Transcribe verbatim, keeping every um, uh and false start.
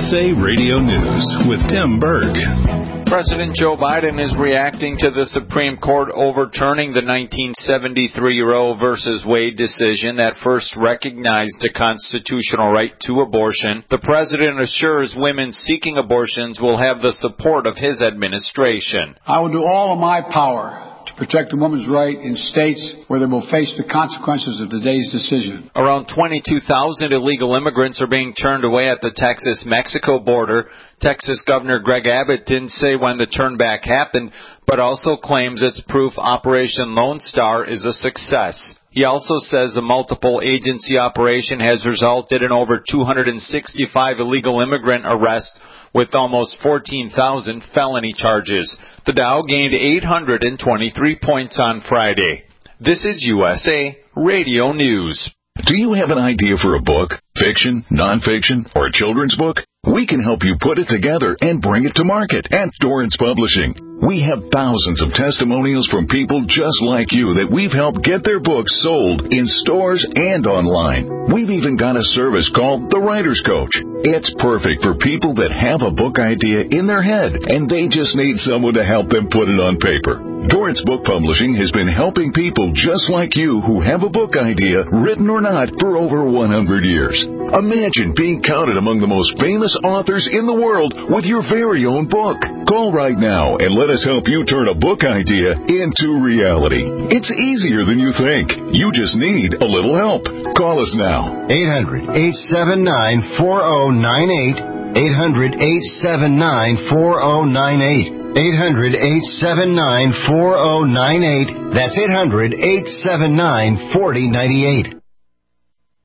S A Radio News with Tim Berg. President Joe Biden is reacting to the Supreme Court overturning the nineteen seventy-three Roe versus Wade decision that first recognized the constitutional right to abortion. The president assures women seeking abortions will have the support of his administration. I will do all of my power to protect a woman's right in states where they will face the consequences of today's decision. Around twenty-two thousand illegal immigrants are being turned away at the Texas-Mexico border. Texas Governor Greg Abbott didn't say when the turnback happened, but also claims it's proof Operation Lone Star is a success. He also says a multiple agency operation has resulted in over two hundred sixty-five illegal immigrant arrests with almost fourteen thousand felony charges. The Dow gained eight hundred twenty-three points on Friday. This is U S A Radio News. Do you have an idea for a book, fiction, nonfiction, or a children's book? We can help you put it together and bring it to market at Dorrance Publishing. We have thousands of testimonials from people just like you that we've helped get their books sold in stores and online. We've even got a service called The Writer's Coach. It's perfect for people that have a book idea in their head and they just need someone to help them put it on paper. Dorrance Book Publishing has been helping people just like you who have a book idea, written or not, for over one hundred years. Imagine being counted among the most famous authors in the world with your very own book. Call right now and let us help you turn a book idea into reality. It's easier than you think. You just need a little help. Call us now. eight hundred, eight seven nine, four oh nine eight. eight hundred, eight seven nine, four oh nine eight. eight hundred, eight seven nine, four oh nine eight. That's eight hundred, eight seven nine, four oh nine eight.